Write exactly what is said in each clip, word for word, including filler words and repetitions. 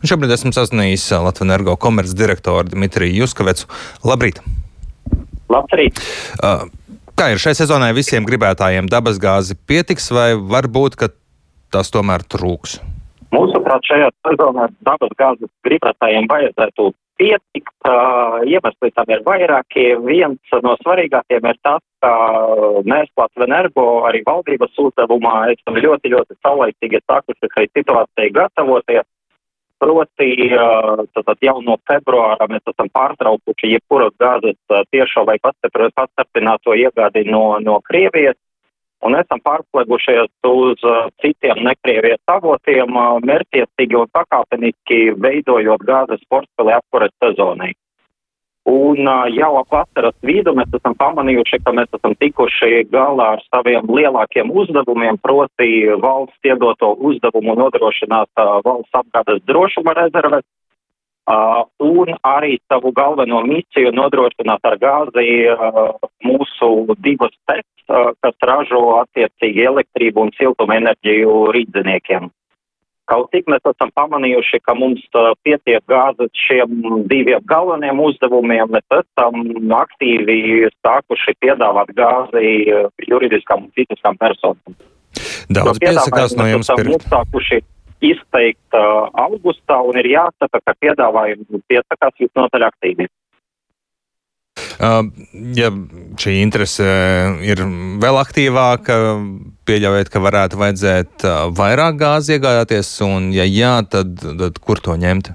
Un šobrīd esmu sazinājies Latvenergo komercdirektoru Dmitriju Juskavecu. Labrīt! Labrīt! Uh, kā ir šai sezonai visiem gribētājiem dabasgāzi pietiks vai varbūt, ka tas tomēr trūks? Mūsuprāt, šajā sezonā dabasgāzes gribētājiem vajadzētu pietikt. Uh, iemesli tam ir vairāki. Viens no svarīgākiem ir tas, ka mēs Latvenergo arī valdības uzdevumā esam ļoti, ļoti saulaicīgi sākuši šai situācijai gatavoties. Proti, uh, tad jau no februāra mēs esam pārtraukuši jebkuras gāzes tiešo vai pastiprināto iegādi no, no Krievijas. Un esam pārslēgušies uz uh, citiem nekrievijas avotiem, uh, mērķiecīgi un pakāpeniski veidojot gāzes portfeli apkures sezonai. Un uh, jau ap vasaras vidu mēs esam pamanījuši, ka mēs esam tikuši galā ar saviem lielākiem uzdevumiem, proti valsts iedoto uzdevumu nodrošināt uh, valsts apgādes drošuma rezerves, uh, un arī savu galveno misiju nodrošināt ar gāzi uh, mūsu divas pēc, kas ražo attiecīgi elektrību un siltumenerģiju rīdziniekiem. Kaut tik mēs esam pamanījuši, ka mums pietiek gāzes šiem diviem galveniem uzdevumiem, mēs esam aktīvi sākuši piedāvāt gāzi juridiskām un fiziskām personām. Daudz piesakās no jums pirkt. Mēs esam sākuši izteikt uh, augustā un ir jāsaka, ka piedāvājumi piesakās visnotaļ aktīvi. Uh, ja šī interese ir vēl aktīvāka, pieļaujiet, ka varētu vajadzēt uh, vairāk gāzi iegādāties, un ja jā, tad, tad kur to ņemt?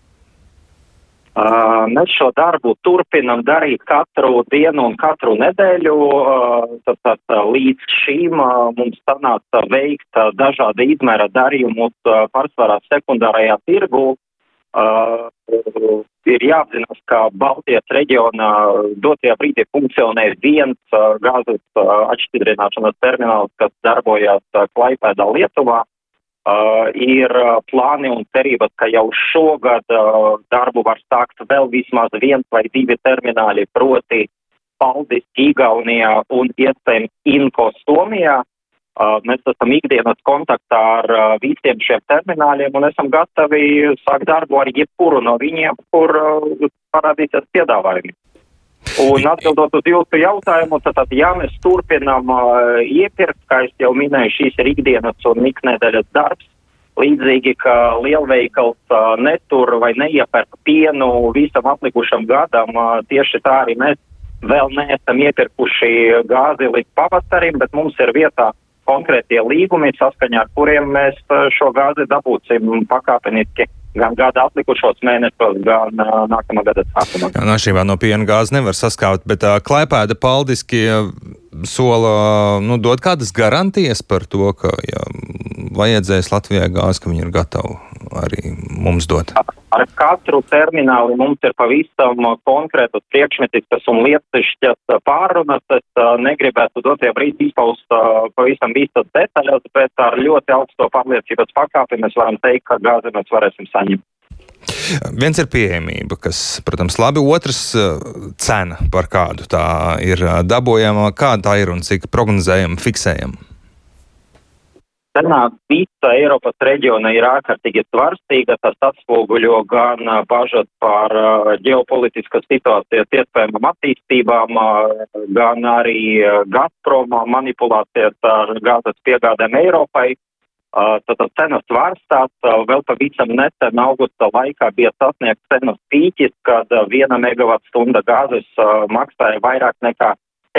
Uh, mēs šo darbu turpinam darīt katru dienu un katru nedēļu. Uh, tad, tad, līdz šīm uh, mums sanāca veikt uh, dažāda izmēra darījumus uh, pārsvarā sekundārajā tirgu. Uh, ir jāapzinās, ka Baltijas reģionā dotajā brīdī funkcionē viens uh, gāzes uh, atšķidrināšanas termināls, kas darbojās uh, Klaipēdā, Lietuvā. Uh, ir uh, plāni un cerības, ka jau šogad uh, darbu var sākt vēl vismaz viens vai divi termināli, proti Paldis Igaunijā un iespējams Inko Somijā. Uh, mēs esam ikdienas kontaktā ar uh, visiem šiem termināliem un esam gatavi sākt darbu ar jebkuru no viņiem, kur uh, parādīsies piedāvājumi. Un atbildot uz jūsu jautājumu, tad, tad jā, mēs turpinām uh, iepirkt, kā es jau minēju, šīs ir ikdienas un iknedēļas darbs. Līdzīgi, ka lielveikals uh, netur vai neiepērk pienu visam atlikušam gadam, uh, tieši tā arī mēs vēl neesam iepirkuši gāzi līdz pavasarim, bet mums ir vietā konkrētie līgumi, saskaņā ar kuriem mēs šo gāzi dabūsim pakāpeniski gan gada atlikušos mēnešos, gan uh, nākamā gada sākumā. Jā, atšķirībā no piena gāzi nevar saskaut, bet uh, Klaipēda Paldiski sola, nu, dod kādas garantijas par to, ka, ja vajadzēs Latvijai gāzi, ka viņi ir gatavi arī mums dot? Ar katru termināli mums ir pavisam konkrētas priekšmetiskas un lietišķas pārunas. Es uh, negribētu dotajā brīdī izpaust uh, pavisam visas detaļas, bet ar ļoti augsto pārliecības pakāpi mēs varam teikt, ka gāzi mēs varēsim saņemt. Viens ir pieejamība, kas, protams, labi. Otrs cena, par kādu tā ir dabojama, kāda tā ir un cik prognozējama, fiksējama. Cena visa Eiropas reģiona ir ārkārtīgi svarstīga. Tas atspoguļo gan bažas par ģeopolitiskas situācijas iespējamām attīstībām, gan arī Gazproma manipulācijas ar gāzes piegādēm Eiropai. Tātad cenas svārstās. Vēl pavisam nesen augusta laikā bija sasniegts cenas pīķis, kad viena megavatstunda gāzes maksāja vairāk nekā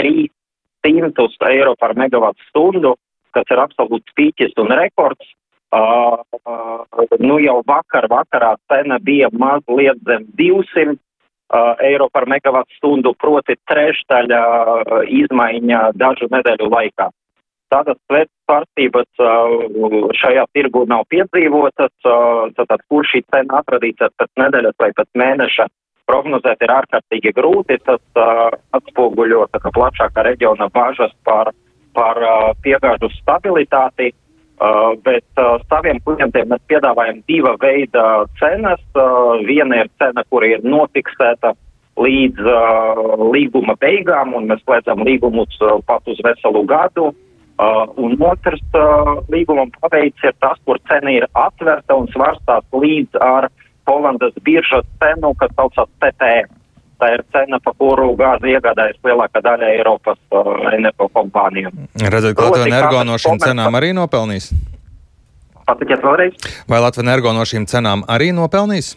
trīs simti eiro par megavatsstundu, kas ir absolūts pīķis un rekords. Uh, uh, nu jau vakar vakarā cena bija mazliet zem divsimt uh, eiro par megavatsstundu, proti trešdaļa uh, izmaiņa dažu nedēļu laikā. Tādas svārstības uh, šajā tirgu nav piedzīvotas, uh, tātad kur šī cena atradīsies pēc nedēļas vai pēc mēneša prognozēt ir ārkārtīgi grūti. Tas uh, atspoguļo tā kā plašākā reģiona bažas par par uh, piegāžu stabilitāti, uh, bet uh, saviem klientiem mēs piedāvājam diva veida cenas. Uh, viena ir cena, kura ir nofiksēta līdz uh, līguma beigām, un mēs slēdzam līgumus uh, pat uz veselu gadu. Uh, un otrs uh, līguma paveids ir tas, kur cena ir atverta un svarstās līdz ar Holandas biržas cenu, kas saucās T T F. Tā ir cena, pa kuru gāzi iegādājas lielākā daļa Eiropas uh, energokompāniju. Redzat, ka Latvijas Energo no šīm cenām arī nopelnīs? Patikiet vēlreiz. Vai Latvijas Energo no šīm cenām arī nopelnīs?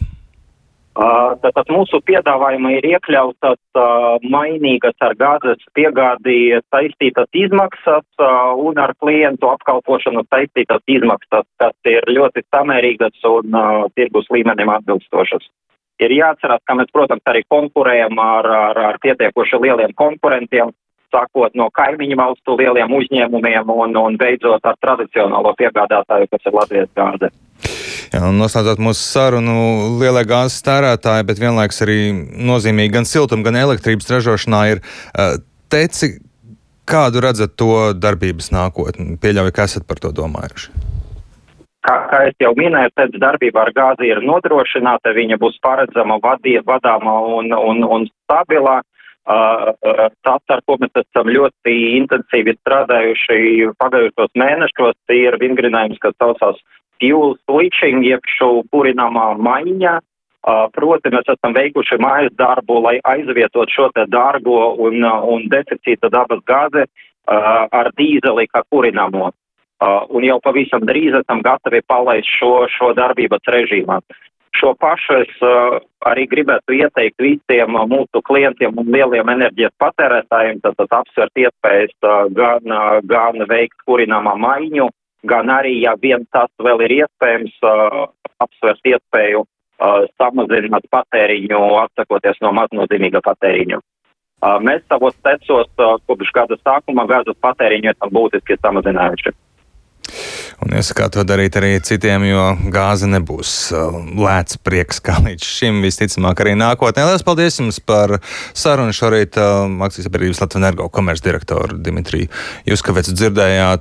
Uh, tātad mūsu piedāvājumā ir iekļautas uh, mainīgas ar gāzes piegādi saistītas izmaksas uh, un ar klientu apkalpošanu saistītas izmaksas, kas ir ļoti samērīgas un uh, tirgus līmenim atbilstošas. Ir jāatcerās, ka mēs, protams, arī konkurējam ar, ar, ar pietiekoši lieliem konkurentiem, sākot no kaimiņu valstu lieliem uzņēmumiem un, un beidzot ar tradicionālo piegādātāju, kas ir Latvijas gāze. Jā, un noslēdzot mūsu sarunu, lielie gāzes tērētāji, bet vienlaiks arī nozīmīgi gan siltuma, gan elektrības ražošanā ir teci, kādu redzat to darbības nākotni? Pieļauju, ka esat par to domājuši. Kā, kā es jau minēju, tad darbība ar gāzi ir nodrošināta, viņa būs paredzama, vadī, vadāma un, un, un stabilā. Uh, tas, ar ko mēs esam ļoti intensīvi strādājuši pagājušos mēnešos, ir vingrinājums, kas saucās fuel switching, jeb šo kurināmā maiņa. Uh, proti, mēs esam veikuši mājas darbu, lai aizvietot šo te dārgo un, un deficīta dabas gāzi uh, ar dīzeli kā kurināmo. Uh, un jau pavisam drīz esam gatavi palaist šo, šo darbības režīmā. Šo pašu es uh, arī gribētu ieteikt visiem uh, mūsu klientiem un lieliem enerģijas patērētājiem, tad, tad apsvert iespējas uh, gan, uh, gan veikt kurināmā maiņu, gan arī, ja vien tas vēl ir iespējams, uh, apsvert iespēju uh, samazināt patēriņu, atsakoties no maznozīmīga patēriņu. Uh, mēs savos tecos uh, kopš gada sākuma gāzes patēriņu esam būtiski samazinājuši. Un iesakāt to darīt arī citiem, jo gāze nebūs lēts prieks kā līdz šim, visticamāk arī nākotnē. Lielas paldies jums par sarunu šorīt. Akcijas sabiedrības Latvijas Energo komercdirektoru Dimitriju Juskavecu dzirdējāt.